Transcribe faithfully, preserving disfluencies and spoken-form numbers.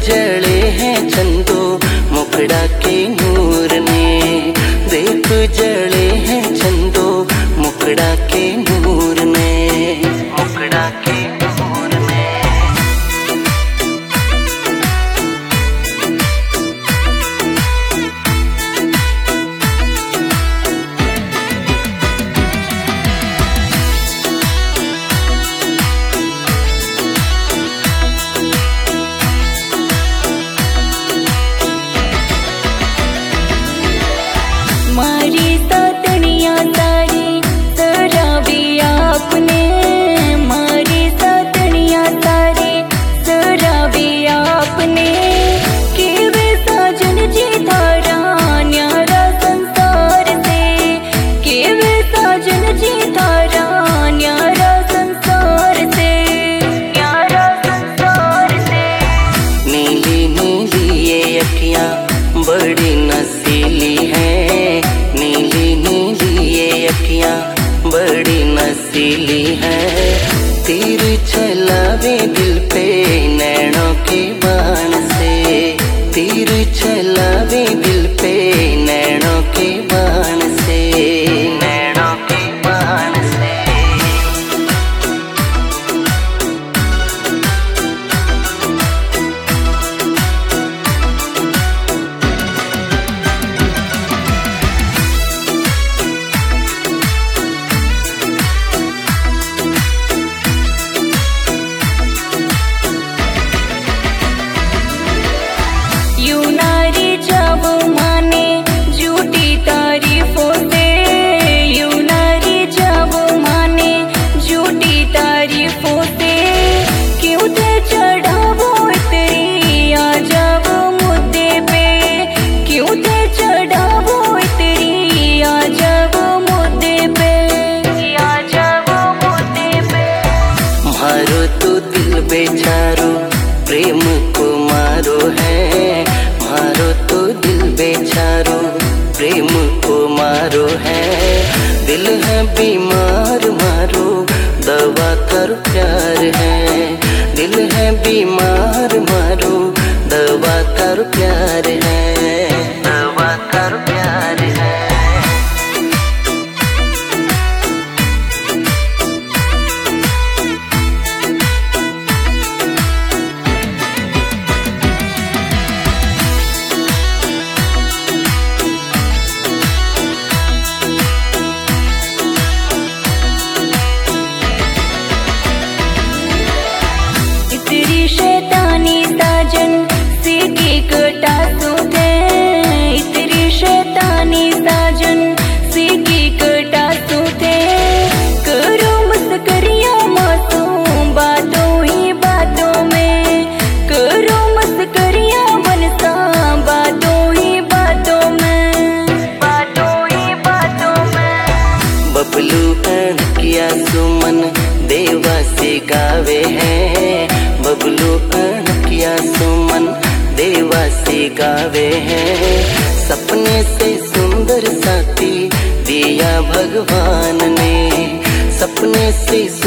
जड़े हैं चंदो मुखड़ा के नूर ने, देख जड़े हैं चंदो मुखड़ा के नूर ने, मुखड़ा के नूर ने। मारी सातनिया सारी सराबी आपने, मारी सातनिया सारी सराबी आपने, केवे साजन जी थारा न्यारा संसार से, केवे साजन जी थारा न्यारा संसार से, न्यारा संसार से। नीली नीली ये अखियां बड़ी नसीली हैं, नीली नीली ये अखियां बड़ी नसीली हैं, तीर चलावे दिल पे नैनों के बाण से, तीर चलावे दिल पे नैनों के बाण से, नैनों के बाण से। यूनारी जब माने झूठी तारीफों से, यूनारी जब माने झूठी तारीफों से, क्यों थे चढ़ावो इतरी आ जाओ मुद्दे पे, क्यों थे चढ़ावो इतरी आ जाओ मुद्दे पे, आ जाओ मुद्दे पे। मारो तो दिल बेचारो प्रेम को मारो है, मारो तो दिल बेचारो प्रेम को मारो है, दिल है बीमार मारो दवा कर प्यार है, दिल है बीमार मारो दवा कर प्यार है, दवा कर प्यार है। इतरी शैतानी साजन सीधी कटा सुधे, इतरी शैतानी साजन सीधी कटा सुधे, करो मस्करिया मासूम बातों ही बातों में, करो मस्करिया मनसा बातों ही बातों में, बातों ही बातों में। बबलू अणकिया सुमन देवा से गावे हैं, बबलू अणकिया सुमन देवा से गावे हैं, सपने से सुंदर साथी दिया भगवान ने, सपने से